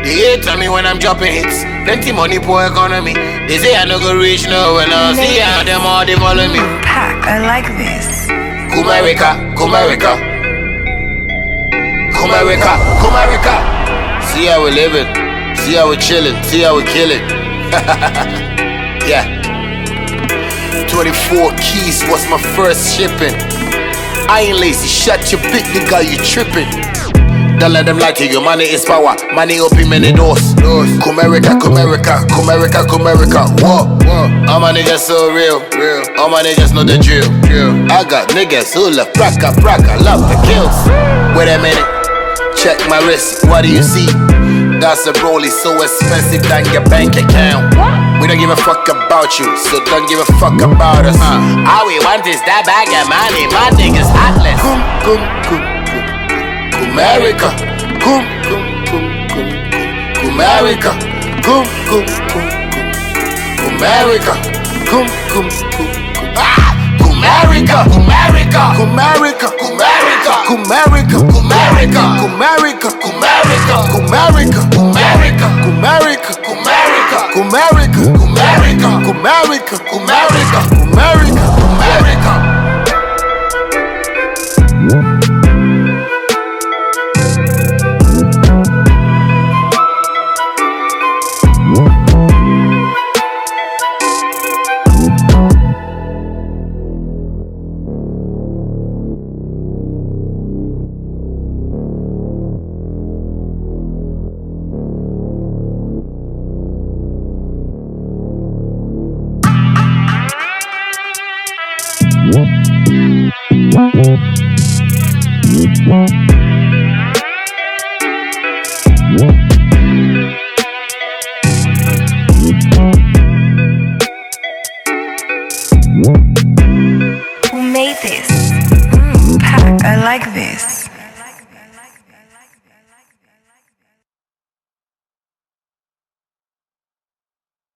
They hate on me when I'm dropping hits. Plenty money, poor economy. They say I no go reach now when I see how them all they follow me. Pack, I like this. Kumerica, Kumerica, Kumerica, Kumerica. See how we living, see how we chilling, see how we killing. Yeah. 24 keys was my first shipping. I ain't lazy, shut your big nigga, you tripping. Don't let them lie to you, money is power. Money open many doors. Kumerica, Kumerica, Kumerica, Kumerica. Whoa. All my niggas so real. All my niggas know the drill. I got niggas who love praka, love the kills. Wait a minute, check my wrist, what do you see? That's a rollie so expensive than your bank account. We don't give a fuck about you, so don't give a fuck about us. All we want is that bag of money, my niggas heartless. Kumerica, Kumerica, Kumerica, Kumerica, Kumerica, Kumerica, Kumerica, Kumerica, Kumerica, Kumerica, Kumerica, Kumerica, Kumerica, Kumerica, Kumerica, Kumerica, Kumerica, Kumerica, Kumerica, Kumerica. Who made this? Pack, I like this.